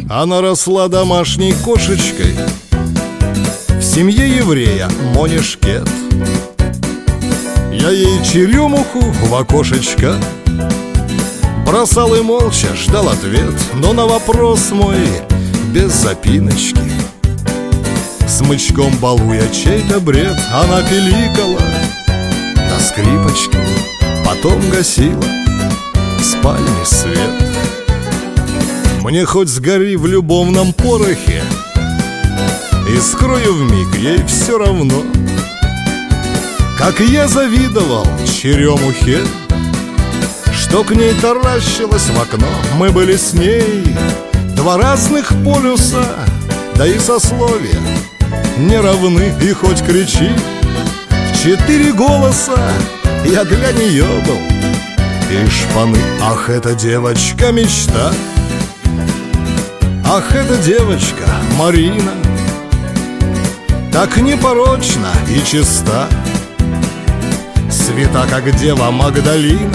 Она росла домашней кошечкой в семье еврея Мони Шкет. Я ей черемуху в окошечко бросал и молча ждал ответ, но на вопрос мой без запиночки, смычком балуя чей-то бред, она пиликала на скрипочке, потом гасила в спальне свет. Мне хоть сгори в любовном порохе и скрою вмиг, ей все равно. Как я завидовал черемухе, что к ней таращилась в окно. Мы были с ней два разных полюса, да и сословия не равны. И хоть кричи в 4 голоса, я для нее был и шпаны. Ах, эта девочка мечта, ах, эта девочка Марина, так непорочна и чиста, свята, как дева Магдалина.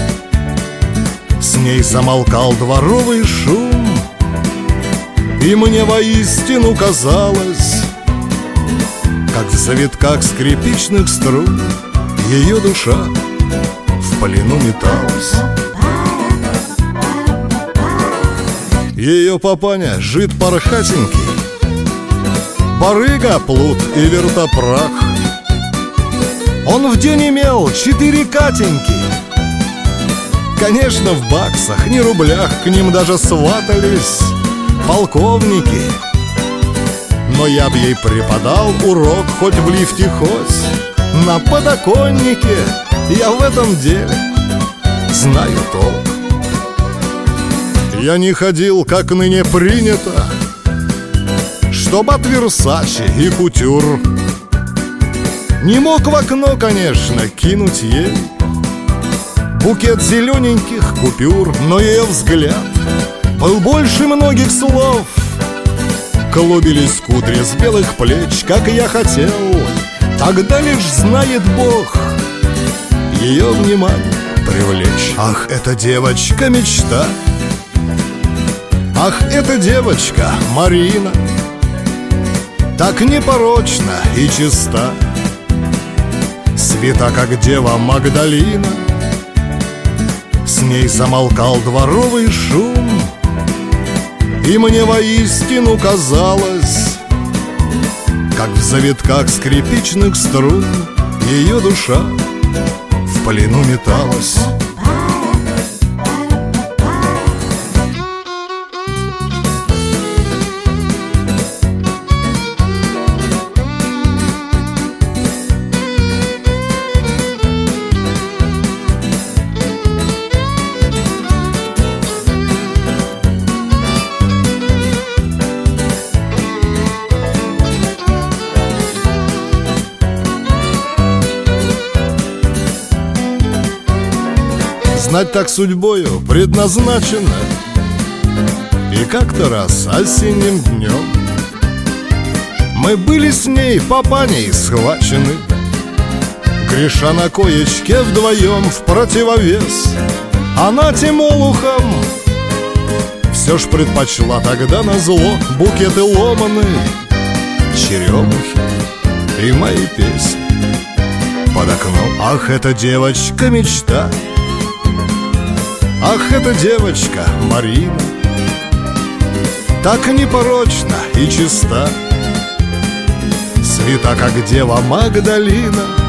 С ней замолкал дворовый шум, и мне воистину казалось, как в завитках скрипичных струн ее душа в плену металась. Ее папаня жид пархатенький, барыга, плут и вертопрах. Он в день имел 4 катеньки, конечно, в баксах, не рублях. К ним даже сватались полковники. Но я б ей преподал урок, хоть в лифте, хоть на подоконнике. Я в этом деле знаю толк. Я не ходил, как ныне принято, чтоб от Версаче и кутюр. Не мог в окно, конечно, кинуть ей букет зелененьких купюр, но ее взгляд был больше многих слов. Клубились кудри с белых плеч, как я хотел, тогда лишь знает Бог ее внимание привлечь. Ах, эта девочка мечта, ах, эта девочка Марина, так непорочна и чиста, свята, как дева Магдалина. С ней замолкал дворовый шум, и мне воистину казалось, как в завитках скрипичных струн ее душа в плену металась. Знать так судьбою предназначено. И как-то раз осенним днем мы были с ней папаней схвачены, греша на коечке вдвоем в противовес. Она тем олухом все ж предпочла тогда назло букеты ломаные, черемухи и мои песни под окном. Ах, эта девочка мечта, ах, эта девочка Марина, так непорочна и чиста, свята, как дева Магдалина.